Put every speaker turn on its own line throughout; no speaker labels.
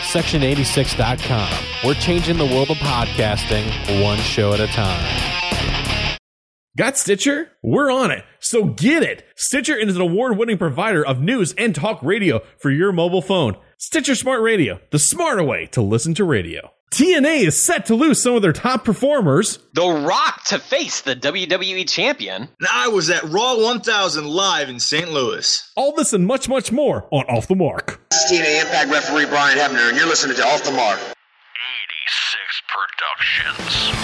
Section86.com. We're changing the world of podcasting one show at a time.
Got Stitcher? We're on it, so get it! Stitcher is an award-winning provider of news and talk radio for your mobile phone. Stitcher Smart Radio, the smarter way to listen to radio. TNA is set to lose some of their top performers.
The Rock to face the WWE champion.
And I was at Raw 1000 live in St. Louis.
All this and much, much more on Off the Mark.
This is TNA Impact referee Brian Hebner, and you're listening to Off the Mark.
86 Productions.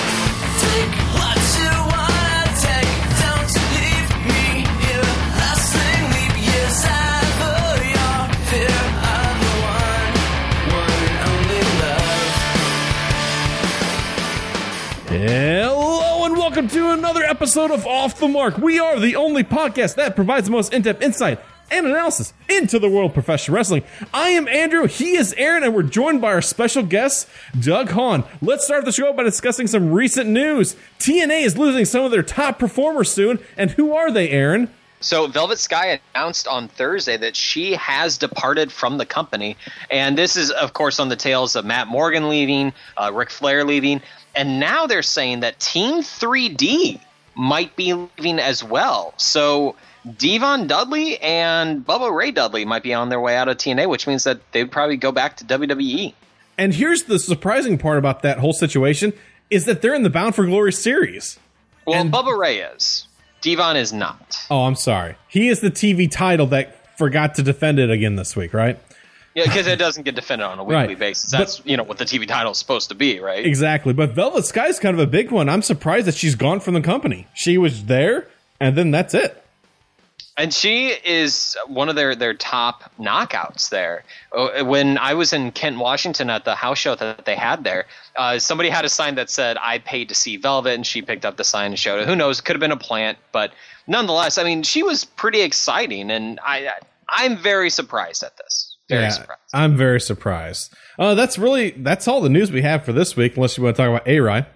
Hello and welcome to another episode of Off the Mark. We are the only podcast that provides the most in-depth insight and analysis into the world of professional wrestling. I am Andrew, he is Aaron, and we're joined by our special guest, Doug Hahn. Let's start the show by discussing some recent news. TNA is losing some of their top performers soon, and who are they, Aaron?
So Velvet Sky announced on Thursday that she has departed from the company, and this is, of course, on the tails of Matt Morgan leaving, Ric Flair leaving, and now they're saying that Team 3D might be leaving as well. So Devon Dudley and Bubba Ray Dudley might be on their way out of TNA, which means that they'd probably go back to WWE.
And here's the surprising part about that whole situation, is that they're in the Bound for Glory series.
Well,
and
Bubba Ray is. Devon is not.
Oh, I'm sorry. He is the TV title that forgot to defend it again this week, right?
Yeah, because it doesn't get defended on a weekly
Right.
basis. That's what the TV title is supposed to be, right?
Exactly. But Velvet Sky is kind of a big one. I'm surprised that she's gone from the company. She was there, and then that's it.
And she is one of their top knockouts there. When I was in Kent, Washington at the house show that they had there, somebody had a sign that said, "I paid to see Velvet," and she picked up the sign and showed it. Who knows? It could have been a plant, but nonetheless, I mean, she was pretty exciting, and I'm very surprised at this. Very surprised.
I'm very surprised. That's all the news we have for this week, unless you want to talk about A-Rod.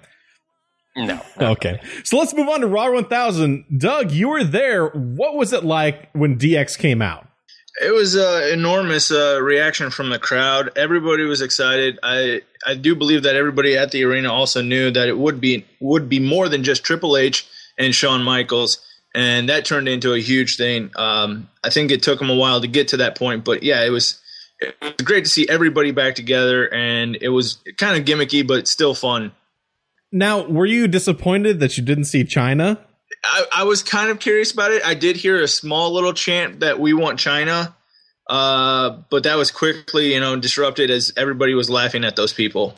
No.
Okay. So let's move on to Raw 1000. Doug, you were there. What was it like when DX came out?
It was an enormous reaction from the crowd. Everybody was excited. I do believe that everybody at the arena also knew that it would be more than just Triple H and Shawn Michaels, and that turned into a huge thing. I think it took them a while to get to that point, but yeah, it was great to see everybody back together, and it was kind of gimmicky, but still fun.
Now, were you disappointed that you didn't see Chyna?
I was kind of curious about it. I did hear a small little chant that we want Chyna, but that was quickly, disrupted as everybody was laughing at those people.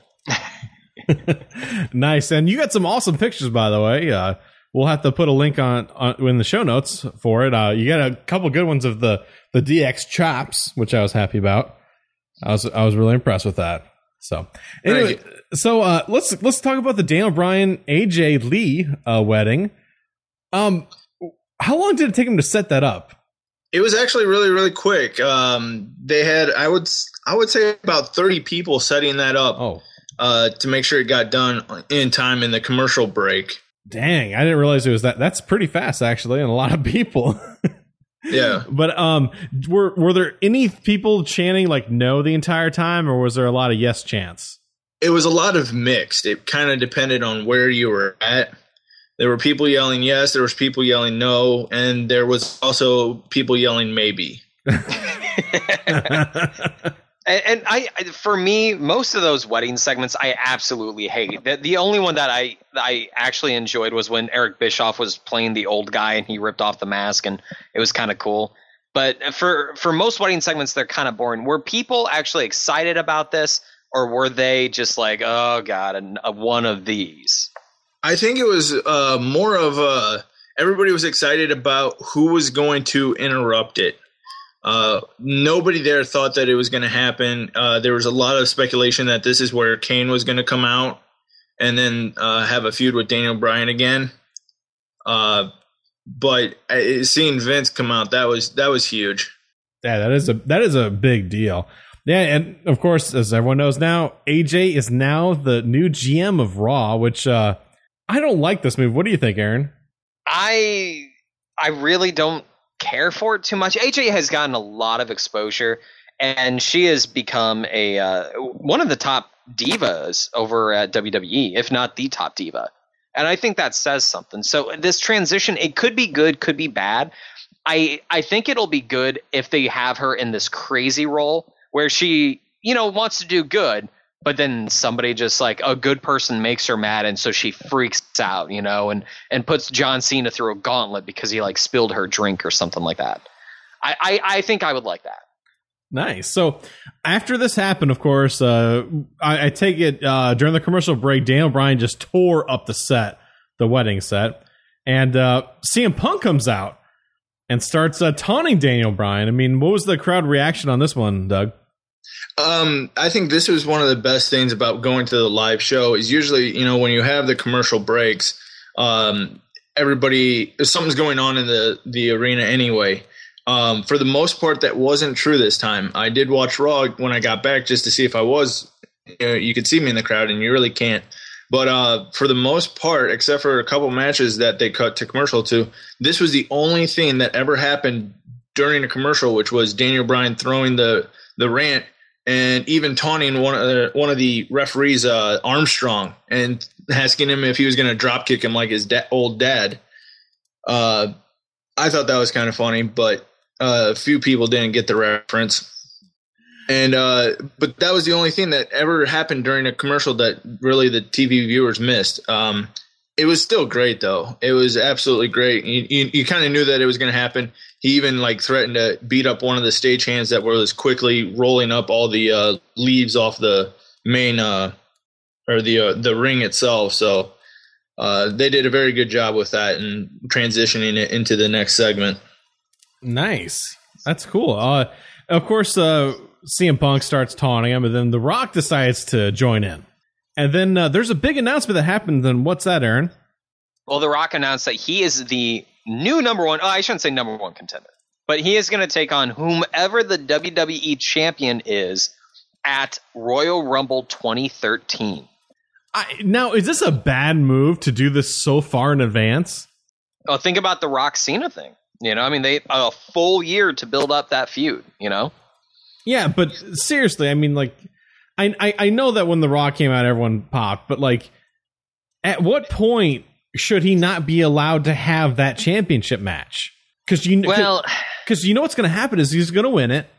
Nice. And you got some awesome pictures, by the way. We'll have to put a link on in the show notes for it. You got a couple good ones of the DX chops, which I was happy about. I was really impressed with that. So anyway, let's talk about the Daniel Bryan AJ Lee wedding. How long did it take him to set that up?
It was actually really, really quick. They had, I would say, about 30 people setting that up to make sure it got done in time in the commercial break.
Dang, I didn't realize it was that. That's pretty fast, actually, and a lot of people.
Yeah.
But were there any people chanting like no the entire time, or was there a lot of yes chants?
It was a lot of mixed. It kind of depended on where you were at. There were people yelling yes, there was people yelling no, and there was also people yelling maybe.
And for me, most of those wedding segments I absolutely hate. The only one that I actually enjoyed was when Eric Bischoff was playing the old guy and he ripped off the mask, and it was kind of cool. But for most wedding segments, they're kind of boring. Were people actually excited about this, or were they just like, oh god, one of these?
I think it was more of everybody was excited about who was going to interrupt it. Nobody there thought that it was going to happen. There was a lot of speculation that this is where Kane was going to come out and then have a feud with Daniel Bryan again. But seeing Vince come out, that was huge.
Yeah, that is a big deal. Yeah, and of course, as everyone knows now, AJ is now the new GM of Raw, which I don't like this move. What do you think, Aaron?
I really don't care for it too much. AJ has gotten a lot of exposure, and she has become one of the top divas over at WWE, if not the top diva. And I think that says something. So this transition, it could be good, could be bad. I think it'll be good if they have her in this crazy role where she, wants to do good, but then somebody just like a good person makes her mad, and so she freaks out, and puts John Cena through a gauntlet because he like spilled her drink or something like that. I think I would like that.
Nice. So after this happened, of course, I take it during the commercial break, Daniel Bryan just tore up the wedding set, and CM Punk comes out and starts taunting Daniel Bryan. I mean, what was the crowd reaction on this one, Doug?
I think this was one of the best things about going to the live show is usually, when you have the commercial breaks, something's going on in the arena anyway. For the most part, that wasn't true this time. I did watch Raw when I got back just to see if I was, you could see me in the crowd and you really can't. But for the most part, except for a couple matches that they cut to commercial to, this was the only thing that ever happened during a commercial, which was Daniel Bryan throwing the rant and even taunting one of the referees, Armstrong, and asking him if he was going to drop kick him like his old dad. I thought that was kind of funny, but a few people didn't get the reference. And but that was the only thing that ever happened during a commercial that really the TV viewers missed. It was still great, though. It was absolutely great. You kind of knew that it was going to happen. He even threatened to beat up one of the stagehands that was quickly rolling up all the leaves off the main or the ring itself. So they did a very good job with that and transitioning it into the next segment.
Nice. That's cool. Of course, CM Punk starts taunting him, and then The Rock decides to join in. And then there's a big announcement that happened. Then what's that, Aaron?
Well, The Rock announced that he is the new number one. Oh, I shouldn't say number one contender, but he is going to take on whomever the WWE champion is at Royal Rumble 2013.
Now, is this a bad move to do this so far in advance?
Oh, think about the Rock Cena thing. They a full year to build up that feud.
Yeah, but seriously, I mean, I know that when The Rock came out, everyone popped, but at what point should he not be allowed to have that championship match? Because you know what's going to happen is he's going to win it,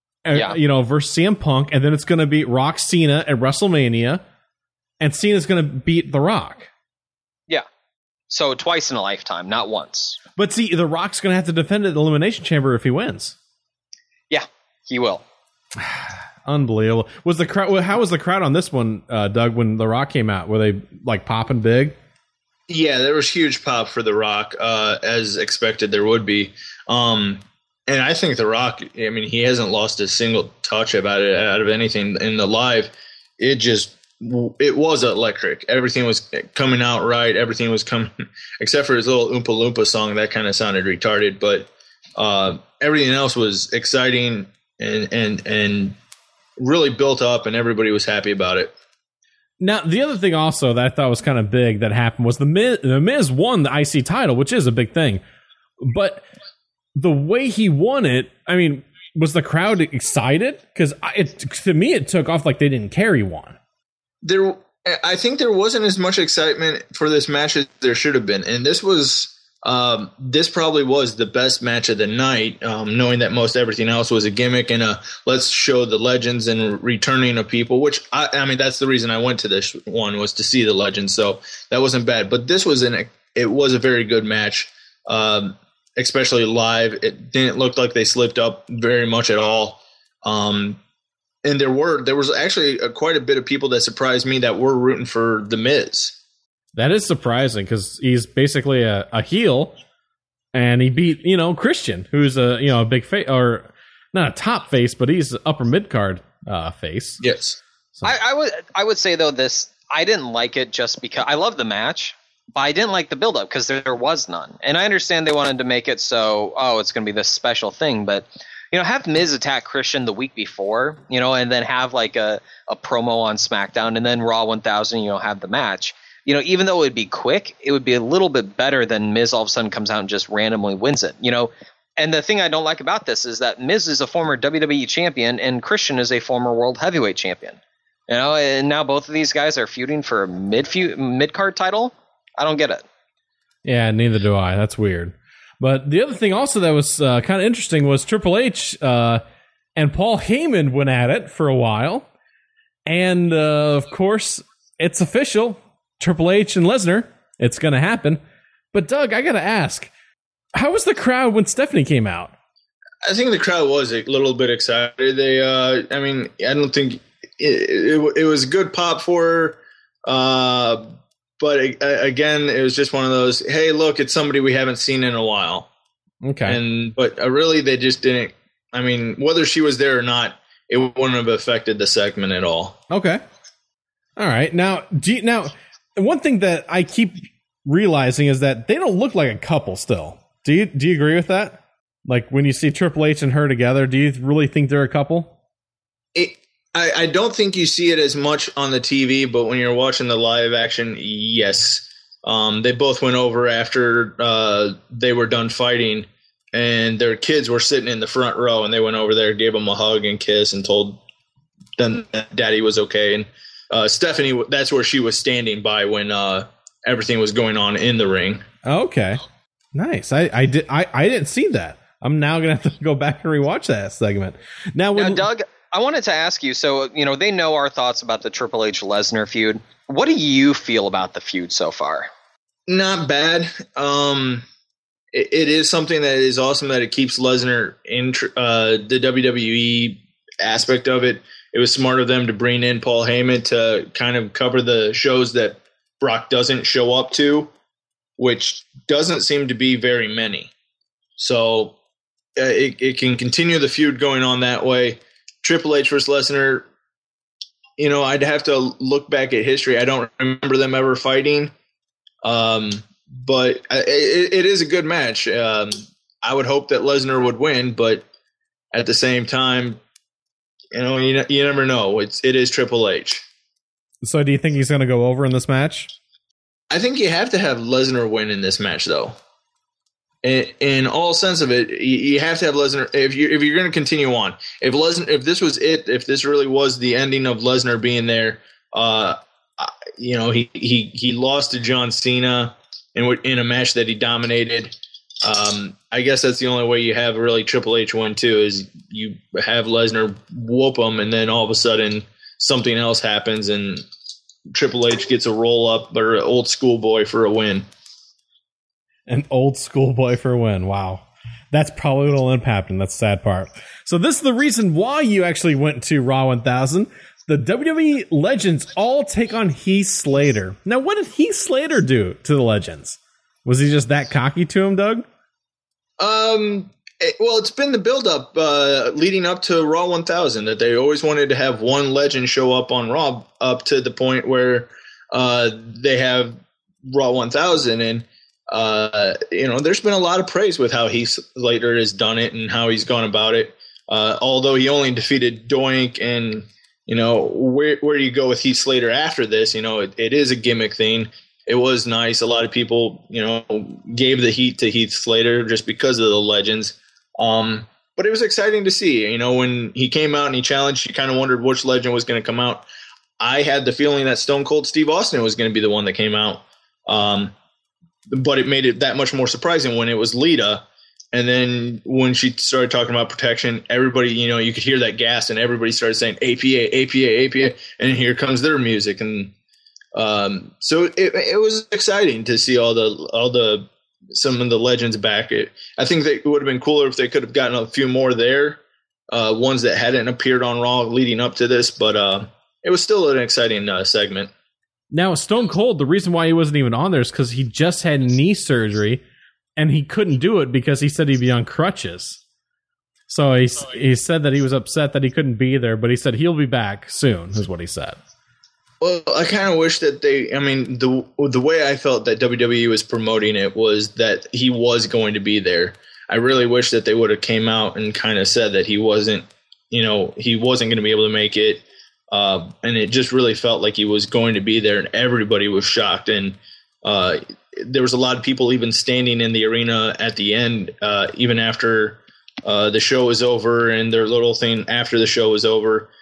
versus CM Punk, and then it's going to be Rock Cena at WrestleMania, and Cena's going to beat The Rock.
Yeah, so twice in a lifetime, not once.
But see, The Rock's going to have to defend at the Elimination Chamber if he wins.
Yeah, he will.
Unbelievable. Was the crowd? How was the crowd on this one, Doug? When The Rock came out, were they popping big?
Yeah, there was huge pop for The Rock, as expected there would be. And I think The Rock, I mean, he hasn't lost a single touch about it out of anything in the live. It was electric. Everything was coming out right. Everything was coming, except for his little Oompa Loompa song that kind of sounded retarded. But everything else was exciting and really built up, and everybody was happy about it.
Now, the other thing also that I thought was kind of big that happened was the Miz won the IC title, which is a big thing. But the way he won it, I mean, was the crowd excited? Because to me, it took off like they didn't care he won.
I think there wasn't as much excitement for this match as there should have been. And this probably was the best match of the night, knowing that most everything else was a gimmick and let's show the legends and returning of people, which I mean, that's the reason I went to this one, was to see the legends. So that wasn't bad, but this was it was a very good match, especially live. It didn't look like they slipped up very much at all. And there was actually quite a bit of people that surprised me that were rooting for The Miz.
That is surprising because he's basically a heel, and he beat Christian, who's a big face, or not a top face, but he's upper mid card face.
Yes,
so. I would say though I didn't like it just because I love the match, but I didn't like the build up because there was none, and I understand they wanted to make it so it's going to be this special thing, but. Have Miz attack Christian the week before, and then have like a promo on SmackDown, and then Raw 1000, have the match. Even though it would be quick, it would be a little bit better than Miz all of a sudden comes out and just randomly wins it. And the thing I don't like about this is that Miz is a former WWE champion and Christian is a former World Heavyweight champion. You know, and now both of these guys are feuding for a mid-card title. I don't get it.
Yeah, neither do I. That's weird. But the other thing also that was kind of interesting was Triple H and Paul Heyman went at it for a while. And, of course, it's official. Triple H and Lesnar. It's going to happen. But, Doug, I got to ask, how was the crowd when Stephanie came out?
I think the crowd was a little bit excited. They, I don't think it was a good pop for her. But again, it was just one of those, hey, look, it's somebody we haven't seen in a while.
Okay.
But really, they just didn't. I mean, whether she was there or not, it wouldn't have affected the segment at all.
Okay. All right. Now, one thing that I keep realizing is that they don't look like a couple still. Do you agree with that? Like when you see Triple H and her together, do you really think they're a couple?
I don't think you see it as much on the TV, but when you're watching the live action, yes. They both went over after they were done fighting, and their kids were sitting in the front row, and they went over there, gave them a hug and kiss, and told them that Daddy was okay. And Stephanie, that's where she was standing by when everything was going on in the ring.
Okay, nice. I didn't see that. I'm now gonna have to go back and rewatch that segment. Now,
Doug, I wanted to ask you. So they know our thoughts about the Triple H Lesnar feud. What do you feel about the feud so far?
Not bad. It is something that is awesome that it keeps Lesnar in the WWE aspect of it. It was smart of them to bring in Paul Heyman to kind of cover the shows that Brock doesn't show up to, which doesn't seem to be very many. So it can continue the feud going on that way. Triple H versus Lesnar, I'd have to look back at history. I don't remember them ever fighting. But it is a good match. I would hope that Lesnar would win, but at the same time, you never know. It is Triple H.
So do you think he's going to go over in this match?
I think you have to have Lesnar win in this match, though. In all sense of it, you have to have Lesnar. If you're going to continue on, if this was it, if this really was the ending of Lesnar being there, he lost to John Cena in a match that he dominated. I guess that's the only way you have really Triple H win too, is you have Lesnar whoop him, and then all of a sudden something else happens, and Triple H gets a roll up or an old schoolboy for a win.
An old schoolboy for a win. Wow. That's probably what'll end up happening. That's the sad part. So this is the reason why you actually went to Raw 1000. The WWE Legends all take on Heath Slater. Now, what did Heath Slater do to the Legends? Was he just that cocky to him, Doug?
It's been the build-up leading up to Raw 1000 that they always wanted to have one legend show up on Raw, up to the point where they have Raw 1000. And, there's been a lot of praise with how Heath Slater has done it and how he's gone about it. Although he only defeated Doink and... where do you go with Heath Slater after this? It is a gimmick thing. It was nice. A lot of people, gave the heat to Heath Slater just because of the Legends. But it was exciting to see. When he came out and he challenged, you kind of wondered which legend was going to come out. I had the feeling that Stone Cold Steve Austin was going to be the one that came out. But it made it that much more surprising when it was Lita. And then when she started talking about protection, everybody, you could hear that gas, and everybody started saying APA, APA, APA, and here comes their music. And so it was exciting to see some of the legends back. I think it would have been cooler if they could have gotten a few more there, ones that hadn't appeared on Raw leading up to this, but it was still an exciting segment.
Now, Stone Cold, the reason why he wasn't even on there is because he just had knee surgery. And he couldn't do it because he said he'd be on crutches. So he said that he was upset that he couldn't be there, but he said he'll be back soon, is what he said.
Well, I kind of wish that the way I felt that WWE was promoting it was that he was going to be there. I really wish that they would have came out and kind of said that he wasn't going to be able to make it. And it just really felt like he was going to be there, and everybody was shocked. And there was a lot of people even standing in the arena at the end, even after the show was over, and their little thing after the show was over.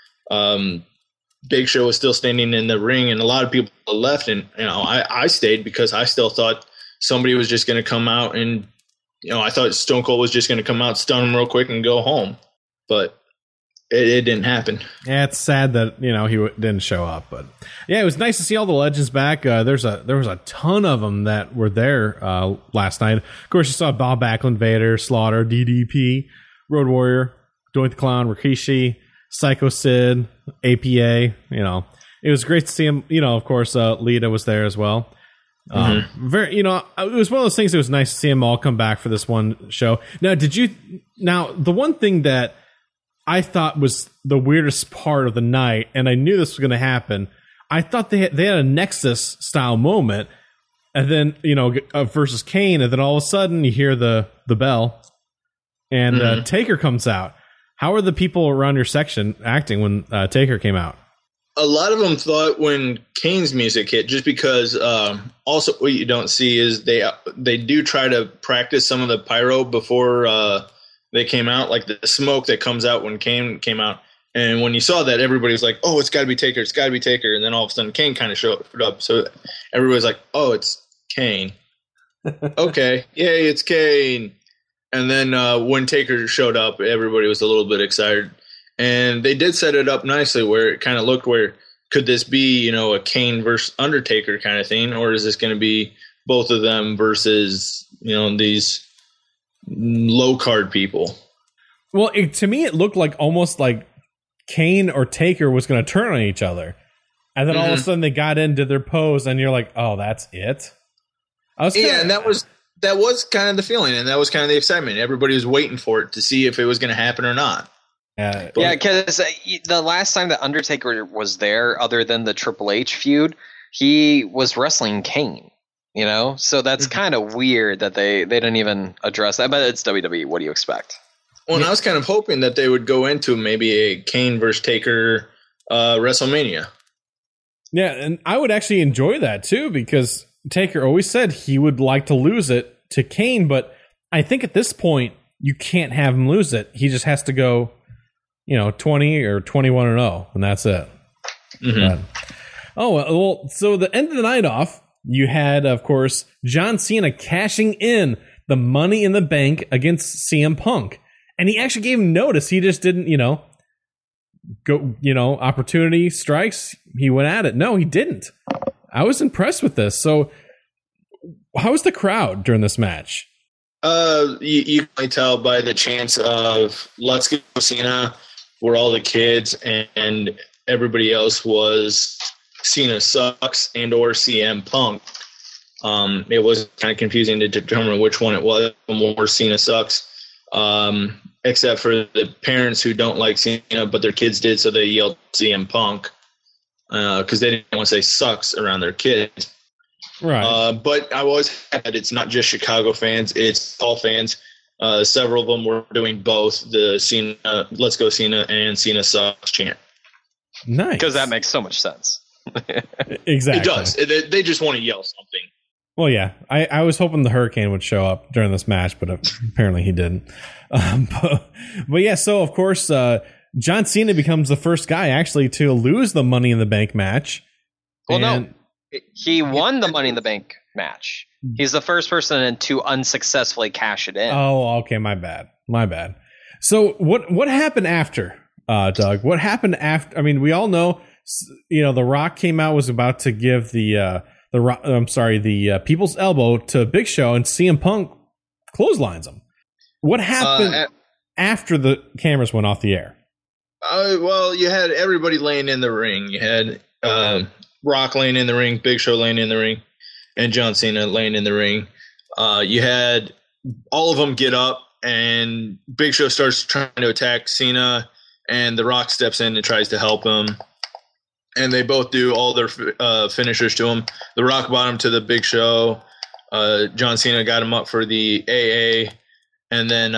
Big Show was still standing in the ring, and a lot of people left, and I stayed because I still thought somebody was just going to come out, and I thought Stone Cold was just going to come out, stun him real quick, and go home, but it didn't happen.
Yeah, it's sad that he didn't show up, but yeah, it was nice to see all the legends back. There was a ton of them that were there last night. Of course, you saw Bob Backlund, Vader, Slaughter, DDP, Road Warrior, Doink the Clown, Rikishi, Psycho Sid, APA. It was great to see him. Of course, Lita was there as well. Very, it was one of those things. It was nice to see them all come back for this one show. Now, the one thing that I thought was the weirdest part of the night, and I knew this was going to happen, I thought they had a Nexus style moment, and then versus Kane, and then all of a sudden you hear the bell, and Taker comes out. How are the people around your section acting when Taker came out?
A lot of them thought when Kane's music hit, just because also what you don't see is they do try to practice some of the pyro before they came out, like the smoke that comes out when Kane came out. And when you saw that, everybody was like, oh, it's got to be Taker, it's got to be Taker. And then all of a sudden Kane kind of showed up. So everybody's like, oh, it's Kane. Okay, yay, it's Kane. And then when Taker showed up, everybody was a little bit excited. And they did set it up nicely where it kind of looked where could this be, a Kane versus Undertaker kind of thing, or is this going to be both of them versus, these low card people?
Well, to me, it looked like almost like Kane or Taker was going to turn on each other. And then all of a sudden they got into their pose and you're like, oh, that's it?
And that was kind of the feeling, and that was kind of the excitement. Everybody was waiting for it to see if it was going to happen or not.
Yeah, because the last time that Undertaker was there, other than the Triple H feud, he was wrestling Kane. So that's kind of weird that they didn't even address that. But it's WWE. What do you expect?
Well, and I was kind of hoping that they would go into maybe a Kane versus Taker WrestleMania.
Yeah, and I would actually enjoy that too, because Taker always said he would like to lose it to Kane, but I think at this point you can't have him lose it. He just has to go, 20 or 21-0, and that's it. So the end of the night off, you had, of course, John Cena cashing in the Money in the Bank against CM Punk, and he actually gave him notice. He just didn't, go, opportunity strikes. He went at it. No, he didn't. I was impressed with this. So, how was the crowd during this match?
You can tell by the chants of "Let's go Cena," where all the kids and everybody else was Cena sucks and or CM Punk. It was kind of confusing to determine which one it was. More Cena sucks, except for the parents who don't like Cena, but their kids did, so they yelled CM Punk because they didn't want to say sucks around their kids.
Right.
But I was happy that it's not just Chicago fans; it's all fans. Several of them were doing both the Cena, "Let's go Cena" and "Cena sucks" chant.
Nice,
because that makes so much sense.
Exactly,
it does. They just want to yell something.
Well, yeah, I was hoping the Hurricane would show up during this match, but apparently he didn't. But yeah, so of course, John Cena becomes the first guy actually to lose the Money in the Bank match.
Well, no, he won the Money in the Bank match. He's the first person to unsuccessfully cash it in.
Oh, okay, my bad. So what happened after, Doug? What happened after? I mean, we all know, The Rock came out, was about to give the People's Elbow to Big Show, and CM Punk clotheslines him. What happened after the cameras went off the air?
Well, you had everybody laying in the ring. You had Rock laying in the ring, Big Show laying in the ring, and John Cena laying in the ring. You had all of them get up, and Big Show starts trying to attack Cena, and The Rock steps in and tries to help him. And they both do all their finishers to him. The Rock bottom to the Big Show. John Cena got him up for the AA. And then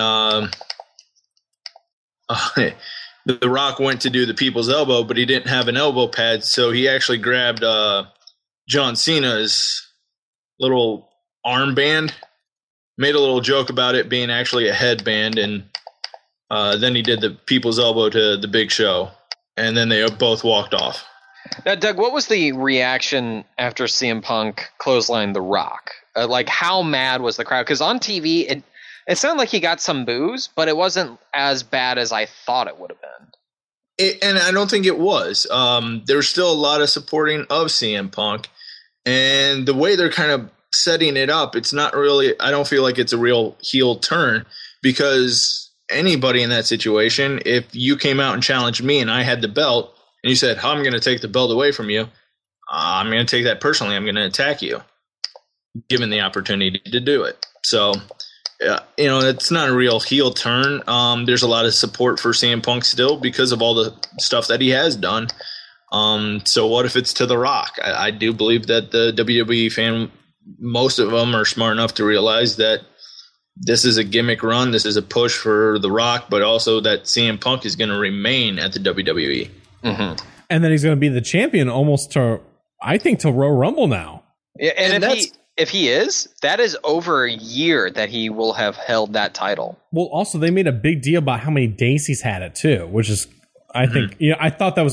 The Rock went to do the People's Elbow, but he didn't have an elbow pad. So he actually grabbed John Cena's little armband. Made a little joke about it being actually a headband, and then he did the people's elbow to the Big Show, and then they both walked off.
Now, Doug, what was the reaction after CM Punk clotheslined The Rock? Like, how mad was the crowd? Because on TV, it sounded like he got some boos, but it wasn't as bad as I thought it would have been.
And I don't think it was. There's still a lot of supporting of CM Punk, and the way they're kind of setting it up, it's not really, I don't feel like it's a real heel turn, because anybody in that situation, if you came out and challenged me and I had the belt and you said, I'm going to take the belt away from you, I'm going to take that personally. I'm going to attack you, given the opportunity to do it. So, it's not a real heel turn. There's a lot of support for CM Punk still because of all the stuff that he has done. So what if it's to The Rock? I do believe that the WWE fan, most of them are smart enough to realize that this is a gimmick run. This is a push for The Rock, but also that CM Punk is going to remain at the WWE.
Mm-hmm.
And then he's going to be the champion almost to Royal Rumble now.
Yeah, and if he is, that is over a year that he will have held that title.
Well, also they made a big deal about how many days he's had it too, which is, I think, I thought that was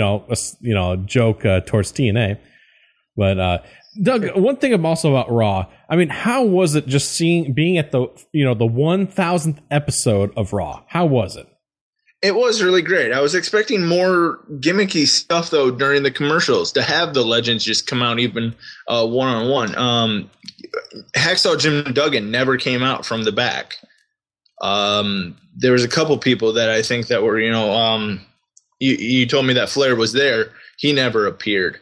a joke towards TNA. But Doug, one thing also about Raw, I mean, how was it just being at the 1000th episode of Raw? How was it?
It was really great. I was expecting more gimmicky stuff, though, during the commercials, to have the legends just come out even one-on-one. Hacksaw Jim Duggan never came out from the back. There was a couple people that I think that were, you told me that Flair was there. He never appeared.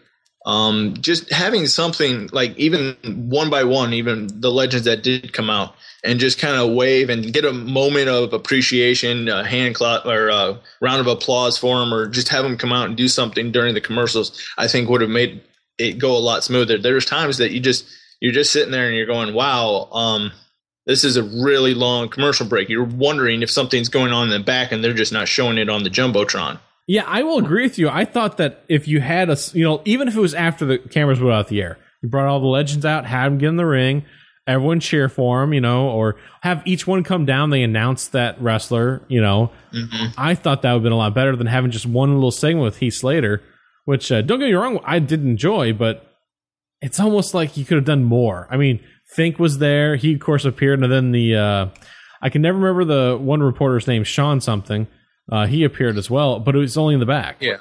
Just having something like even one by one, even the legends that did come out, and just kind of wave and get a moment of appreciation, a hand clap or a round of applause for them, or just have them come out and do something during the commercials, I think would have made it go a lot smoother. There's times that you're just sitting there and you're going, wow, this is a really long commercial break. You're wondering if something's going on in the back and they're just not showing it on the Jumbotron.
Yeah, I will agree with you. I thought that if you had even if it was after the cameras went out the air, you brought all the legends out, had them get in the ring, everyone cheer for them, or have each one come down, they announce that wrestler, I thought that would have been a lot better than having just one little segment with Heath Slater, which, don't get me wrong, I did enjoy, but it's almost like you could have done more. I mean, Fink was there. He, of course, appeared, and then I can never remember the one reporter's name, Sean something. He appeared as well, but it was only in the back.
Yeah.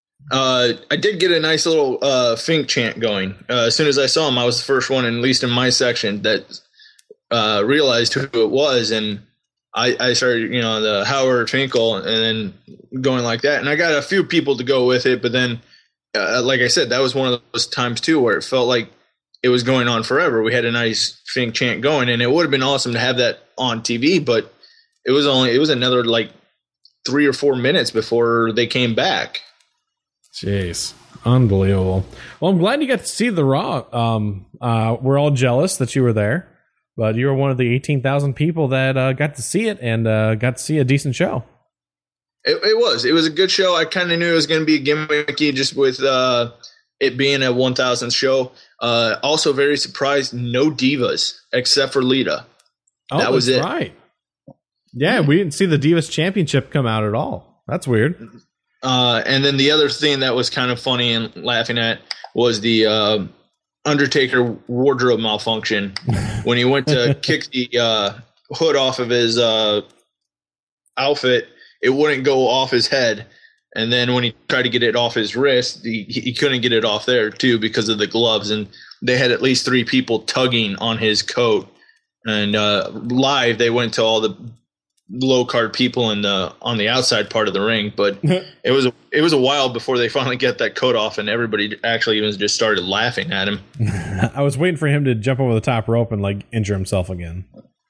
I did get a nice little Fink chant going. As soon as I saw him, I was the first one, at least in my section, that realized who it was. And I started, the Howard Finkel, and then going like that. And I got a few people to go with it, but then, like I said, that was one of those times, too, where it felt like it was going on forever. We had a nice Fink chant going, and it would have been awesome to have that on TV, but it was another, 3 or 4 minutes before they came back.
Jeez. Unbelievable. Well, I'm glad you got to see the Raw. We're all jealous that you were there, but you were one of the 18,000 people that got to see it and got to see a decent show.
It was a good show. I kind of knew it was going to be gimmicky just with it being a 1,000th show. Also very surprised, no divas except for Lita.
Oh,
that was it.
Right. Yeah, we didn't see the Divas Championship come out at all. That's weird.
And then the other thing that was kind of funny and laughing at was the Undertaker wardrobe malfunction when he went to kick the hood off of his outfit. It wouldn't go off his head. And then when he tried to get it off his wrist, he couldn't get it off there, too, because of the gloves. And they had at least 3 people tugging on his coat. And live, they went to all the low card people on the outside part of the ring, but it was a while before they finally get that coat off, and everybody actually even just started laughing at him.
I was waiting for him to jump over the top rope and injure himself again.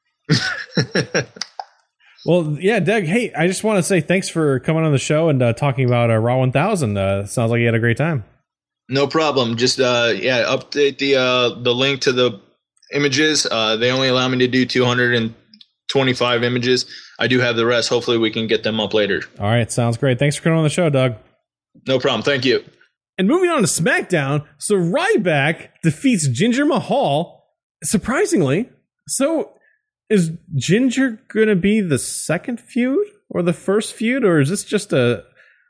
Well, yeah, Doug. Hey, I just want to say thanks for coming on the show and talking about Raw 1000. Sounds like you had a great time.
No problem. Just update the link to the images. They only allow me to do 225 images. I do have the rest. Hopefully we can get them up later.
All right. Sounds great. Thanks for coming on the show, Doug.
No problem. Thank you.
And moving on to SmackDown. So Ryback defeats Jinder Mahal surprisingly, so is Ginger going to be the second feud or the first feud, or is this just a,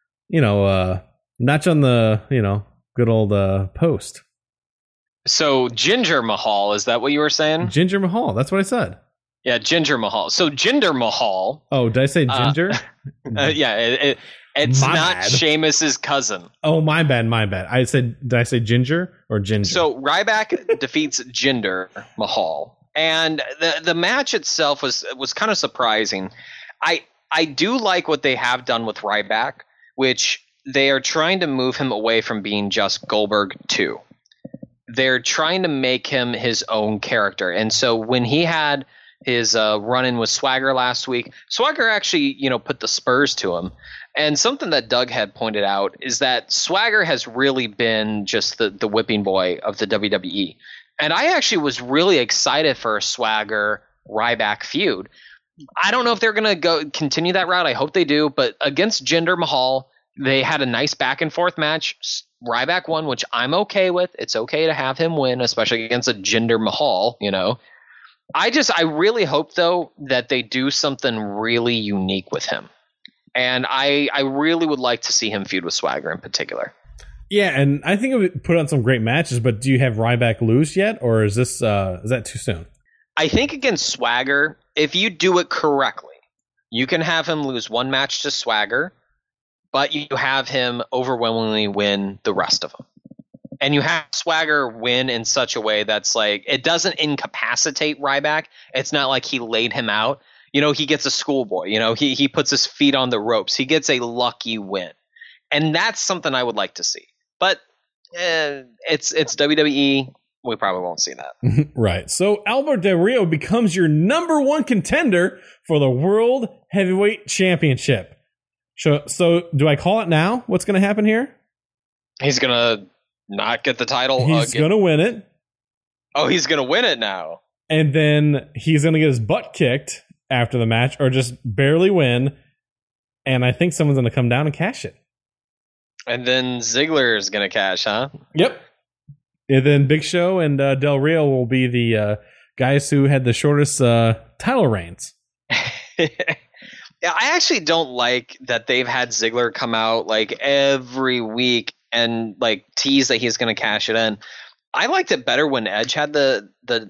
notch on the, good old post?
So Jinder Mahal, is that what you were saying?
Jinder Mahal, that's what I said.
Yeah, Jinder Mahal. So Jinder Mahal.
Oh, did I say Ginger?
Yeah, it's
My
not
bad.
Sheamus's cousin.
Oh, my bad. Did I say Ginger or Ginger?
So Ryback defeats Jinder Mahal, and the match itself was kind of surprising. I do like what they have done with Ryback, which they are trying to move him away from being just Goldberg 2. They're trying to make him his own character, and so when he had his run-in with Swagger last week, Swagger actually put the spurs to him. And something that Doug had pointed out is that Swagger has really been just the whipping boy of the WWE. And I actually was really excited for a Swagger Ryback feud. I don't know if they're going to continue that route. I hope they do. But against Jinder Mahal, they had a nice back and forth match. Ryback won, which I'm okay with. It's okay to have him win, especially against a Jinder Mahal, I really hope, though, that they do something really unique with him. And I really would like to see him feud with Swagger in particular.
Yeah, and I think it would put on some great matches, but do you have Ryback lose yet, or is that too soon?
I think against Swagger, if you do it correctly, you can have him lose one match to Swagger, but you have him overwhelmingly win the rest of them. And you have Swagger win in such a way that's like, it doesn't incapacitate Ryback. It's not like he laid him out. He gets a schoolboy. He puts his feet on the ropes. He gets a lucky win. And that's something I would like to see. But it's WWE. We probably won't see that.
Right. So Albert Del Rio becomes your number one contender for the World Heavyweight Championship. So do I call it now? What's going to happen here?
He's going to not get the title.
He's going to win it.
Oh, he's going to win it now.
And then he's going to get his butt kicked after the match, or just barely win. And I think someone's going to come down and cash it.
And then Ziggler is going to cash, huh?
Yep. And then Big Show and Del Rio will be the guys who had the shortest title reigns.
Yeah, I actually don't like that they've had Ziggler come out like every week and like tease that he's going to cash it in. I liked it better when Edge had the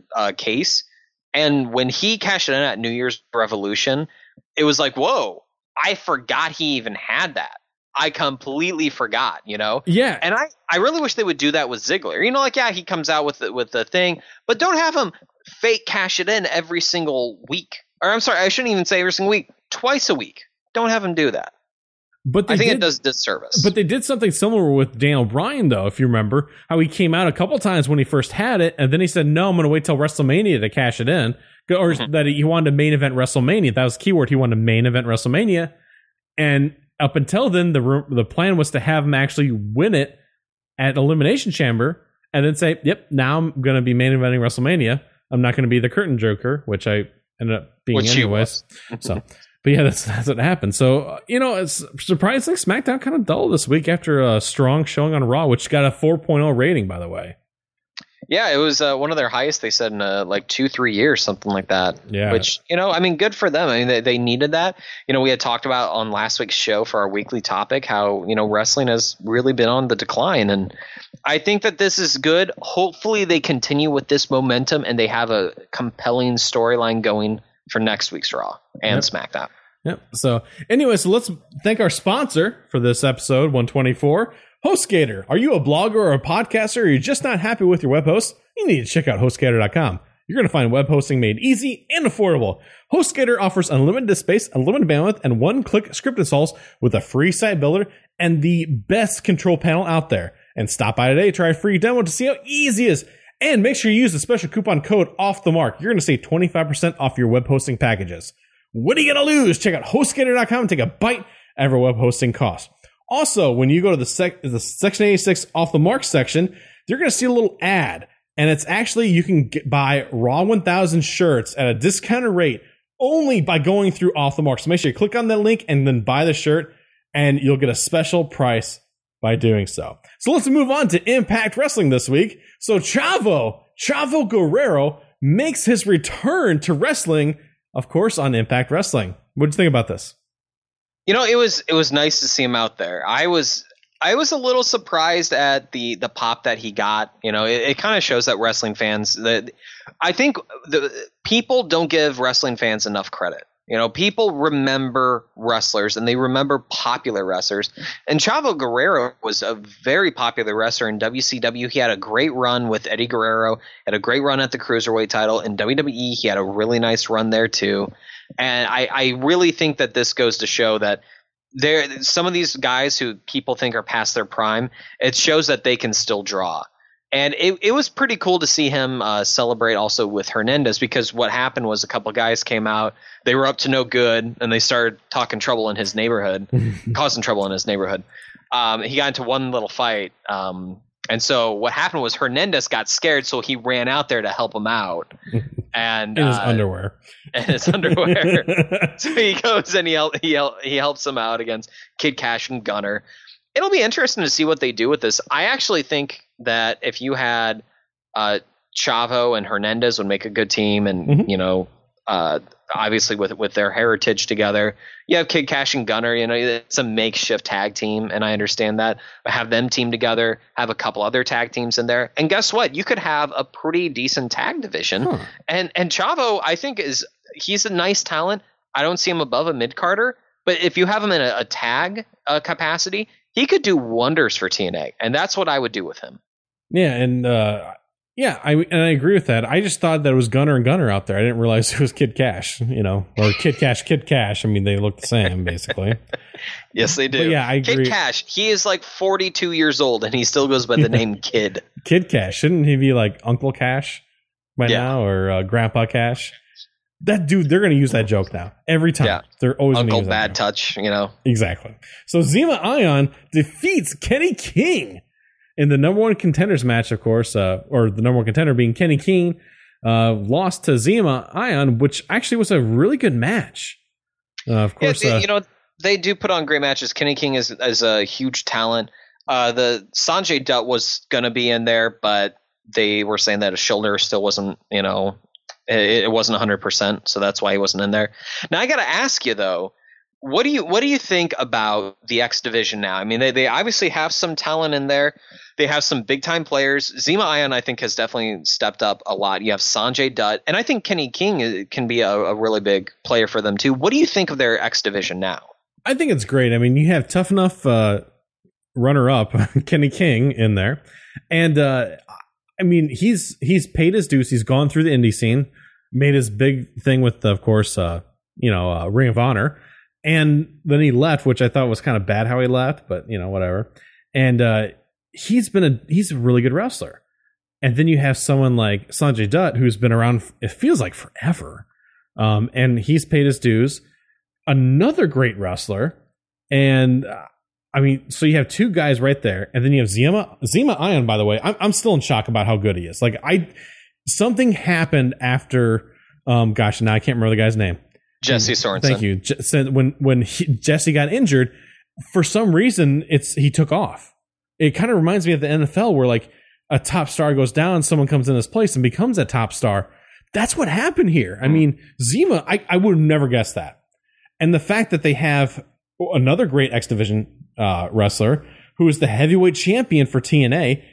case, and when he cashed it in at New Year's Revolution, it was like, whoa, I forgot he even had that. I completely forgot,
Yeah.
And I really wish they would do that with Ziggler. He comes out with the thing, but don't have him fake cash it in every single week. Or I'm sorry, I shouldn't even say every single week. Twice a week. Don't have him do that.
But
I think it does disservice.
But they did something similar with Daniel Bryan, though, if you remember, how he came out a couple times when he first had it, and then he said, no, I'm going to wait till WrestleMania to cash it in. Or that he wanted to main event WrestleMania. That was the key word. He wanted to main event WrestleMania. And up until then, the plan was to have him actually win it at Elimination Chamber, and then say, yep, now I'm going to be main eventing WrestleMania. I'm not going to be the curtain joker, which I ended up being anyways. So, but yeah, that's what happened. So, it's surprisingly SmackDown kind of dull this week after a strong showing on Raw, which got a 4.0 rating, by the way.
Yeah, it was one of their highest, they said, in 2-3 years, something like that.
Yeah.
Which, good for them. I mean, they needed that. We had talked about on last week's show for our weekly topic how, wrestling has really been on the decline. And I think that this is good. Hopefully they continue with this momentum and they have a compelling storyline going for next week's Raw and SmackDown.
Yep. So anyway, so let's thank our sponsor for this episode 124. HostGator. Are you a blogger or a podcaster, or you're just not happy with your web host? You need to check out HostGator.com. You're going to find web hosting made easy and affordable. HostGator offers unlimited disk space, unlimited bandwidth, and one-click script installs with a free site builder and the best control panel out there. And stop by today, try a free demo to see how easy it is. And make sure you use the special coupon code OFFTHEMARK. You're going to save 25% off your web hosting packages. What are you going to lose? Check out HostGator.com and take a bite out of your web hosting costs. Also, when you go to the Section 86 Off the Mark section, you're going to see a little ad. And it's actually, you can buy Raw 1000 shirts at a discounted rate only by going through Off the Mark. So make sure you click on that link and then buy the shirt, and you'll get a special price by doing so. So let's move on to Impact Wrestling this week. So Chavo Guerrero makes his return to wrestling, of course, on Impact Wrestling. What do you think about this?
You know, it was nice to see him out there. I was a little surprised at the pop that he got. You know, it kind of shows that wrestling fans, that I think the people don't give wrestling fans enough credit. You know, people remember wrestlers and they remember popular wrestlers. And Chavo Guerrero was a very popular wrestler in WCW. He had a great run with Eddie Guerrero, had a great run at the Cruiserweight title. In WWE, he had a really nice run there too. And I really think that this goes to show that some of these guys who people think are past their prime, it shows that they can still draw. And it was pretty cool to see him celebrate also with Hernandez, because what happened was a couple of guys came out, they were up to no good, and they started talking trouble in his neighborhood, causing trouble in his neighborhood. He got into one little fight. And so what happened was Hernandez got scared, so he ran out there to help him out. And
in his underwear.
In his underwear. So he goes and he helps him out against Kid Cash and Gunner. It'll be interesting to see what they do with this. I actually think that if you had Chavo and Hernandez would make a good team, and you know, obviously with their heritage together, you have Kid Cash and Gunner. You know, it's a makeshift tag team, and I understand that. But have them team together, have a couple other tag teams in there, and guess what? You could have a pretty decent tag division. And Chavo, I think he's a nice talent. I don't see him above a mid-carder, but if you have him in a tag capacity, he could do wonders for TNA, and that's what I would do with him.
Yeah, and I agree with that. I just thought that it was Gunner and Gunner out there. I didn't realize it was Kid Cash, you know, or Kid Cash. I mean, they look the same, basically.
Yes, they do.
But yeah, I agree.
Kid Cash, he is like 42 years old, and he still goes by the name Kid.
Kid Cash. Shouldn't he be like Uncle Cash by now, or Grandpa Cash? That dude, they're going to use that joke now every time. Yeah. They're always going to use
Uncle Bad Touch, you know.
Exactly. So Zema Ion defeats Kenny King in the number one contenders match, of course, or the number one contender being Kenny King, lost to Zema Ion, which actually was a really good match. Of course,
you know, they do put on great matches. Kenny King is a huge talent. The Sanjay Dutt was going to be in there, but they were saying that his shoulder still wasn't, you know, it wasn't 100%, so that's why he wasn't in there. Now I got to ask you though, what do you think about the X division now? I mean, they obviously have some talent in there. They have some big time players. Zema Ion, I think, has definitely stepped up a lot. You have Sanjay Dutt, and I think Kenny King can be a really big player for them too. What do you think of their X division now?
I think it's great. I mean, you have Tough Enough runner up Kenny King in there, and I mean, he's paid his dues. He's gone through the indie scene, made his big thing with, of course, Ring of Honor, and then he left, which I thought was kind of bad how he left, but you know, whatever. And he's a really good wrestler. And then you have someone like Sanjay Dutt, who's been around, it feels like forever, and he's paid his dues. Another great wrestler, and I mean, so you have two guys right there, and then you have Zema Ion. By the way, I'm still in shock about how good he is. Like something happened after, now I can't remember the guy's name.
Jesse Sorensen.
Thank you. When Jesse got injured, for some reason he took off. It kind of reminds me of the NFL where like a top star goes down, someone comes in his place and becomes a top star. That's what happened here. I mean, Zema, I would have never guessed that. And the fact that they have another great X Division wrestler who is the heavyweight champion for TNA,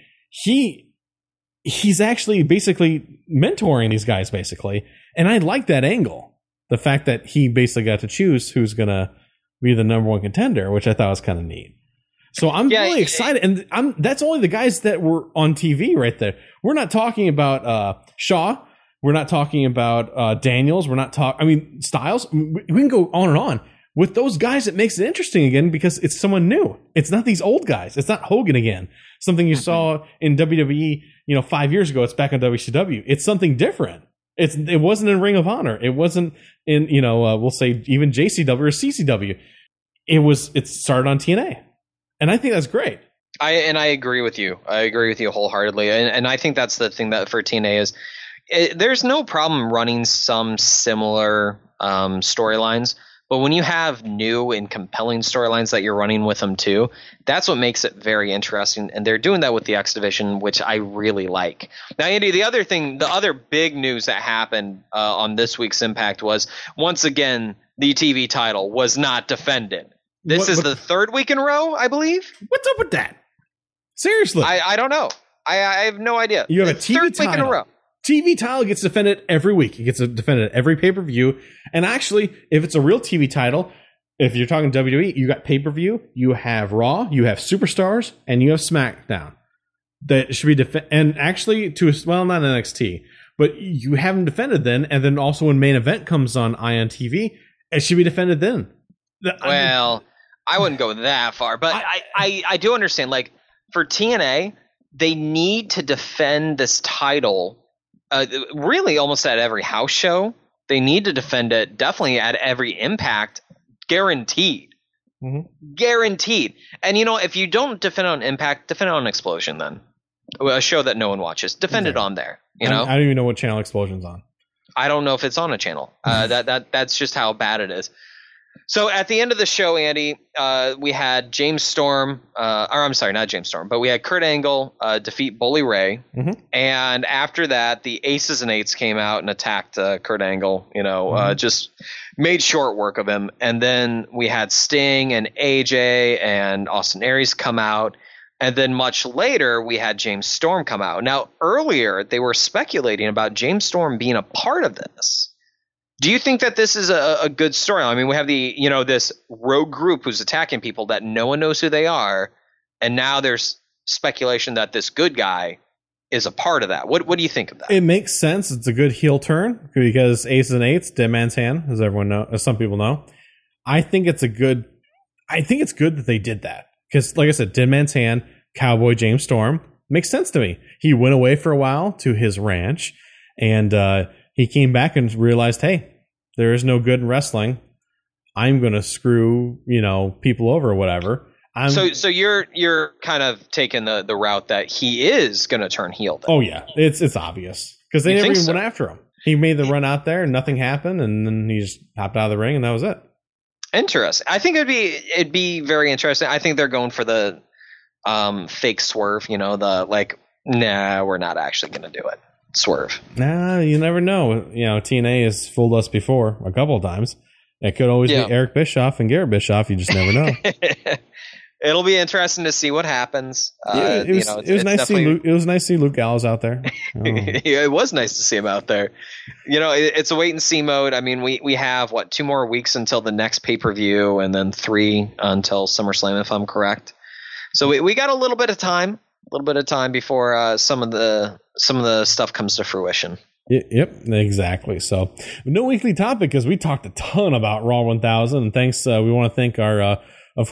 he's actually basically mentoring these guys, basically. And I like that angle. The fact that he basically got to choose who's going to be the number one contender, which I thought was kind of neat. So I'm really excited. And that's only the guys that were on TV right there. We're not talking about Shaw. We're not talking about Daniels. We're not Styles. We can go on and on. With those guys, it makes it interesting again because it's someone new. It's not these old guys. It's not Hogan again. Something you saw in WWE, 5 years ago. It's back on WCW. It's something different. It wasn't in Ring of Honor. It wasn't in, we'll say even JCW or CCW. It started on TNA. And I think that's great.
I agree with you. I agree with you wholeheartedly. And I think that's the thing that for TNA is there's no problem running some similar storylines. But when you have new and compelling storylines that you're running with them too, that's what makes it very interesting. And they're doing that with the X Division, which I really like. Now, Andy, the other big news that happened on this week's Impact was, once again, the TV title was not defended. This is the third week in a row, I believe.
What's up with that? Seriously.
I don't know. I have no idea.
You have a TV
third
title.
Week in a row.
TV title gets defended every week. It gets defended at every pay-per-view. And actually, if it's a real TV title, if you're talking WWE, you got pay-per-view, you have Raw, you have Superstars, and you have SmackDown. That should be and actually, not NXT, but you have them defended then, and then also when main event comes on ION TV, it should be defended then.
I wouldn't go that far, but I do understand. Like, for TNA, they need to defend this title really almost at every house show. They need to defend it definitely at every Impact, guaranteed. Mm-hmm. Guaranteed. And, if you don't defend it on Impact, defend it on Explosion then. A show that no one watches. Defend it on there. I
don't even know what channel Explosion's on.
I don't know if it's on a channel. That's just how bad it is. So at the end of the show, Andy, we had James Storm, not James Storm, but we had Kurt Angle defeat Bully Ray. Mm-hmm. And after that, the Aces and Eights came out and attacked Kurt Angle, just made short work of him. And then we had Sting and AJ and Austin Aries come out. And then much later, we had James Storm come out. Now, earlier, they were speculating about James Storm being a part of this. Do you think that this is a good story? I mean, we have this rogue group who's attacking people that no one knows who they are, and now there's speculation that this good guy is a part of that. What do you think of that?
It makes sense. It's a good heel turn because Aces and Eights, Dead Man's Hand, as some people know. I think it's good that they did that because, like I said, Dead Man's Hand, Cowboy James Storm makes sense to me. He went away for a while to his ranch, and he came back and realized, hey, there is no good in wrestling. I'm going to screw, people over or whatever.
So you're kind of taking the route that he is going to turn heel then.
Oh yeah, it's obvious because they never even went after him. He made the run out there and nothing happened, and then he just hopped out of the ring and that was it.
Interesting. I think it'd be very interesting. I think they're going for the fake swerve. Nah, we're not actually going to do it. Swerve.
Nah, you never know. TNA has fooled us before a couple of times. It could always be Eric Bischoff and Garrett Bischoff. You just never know.
It'll be interesting to see what happens.
It was nice to see Luke Gallows out there.
It was nice to see him out there. It's a wait and see mode. I mean, we have 2 more weeks until the next pay-per-view, and then 3 until SummerSlam, if I'm correct. So we got a little bit of time. Before some of the stuff comes to fruition.
Yep, exactly. So no weekly topic because we talked a ton about Raw 1000. And thanks, we want to thank our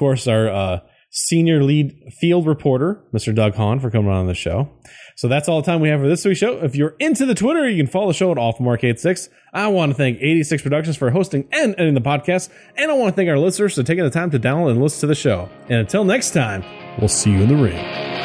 senior lead field reporter, Mr. Doug Hahn, for coming on the show. So that's all the time we have for this week's show. If you're into the Twitter, you can follow the show at AllFromArcade6. I want to thank 86 Productions for hosting and editing the podcast. And I want to thank our listeners for taking the time to download and listen to the show. And until next time, we'll see you in the ring.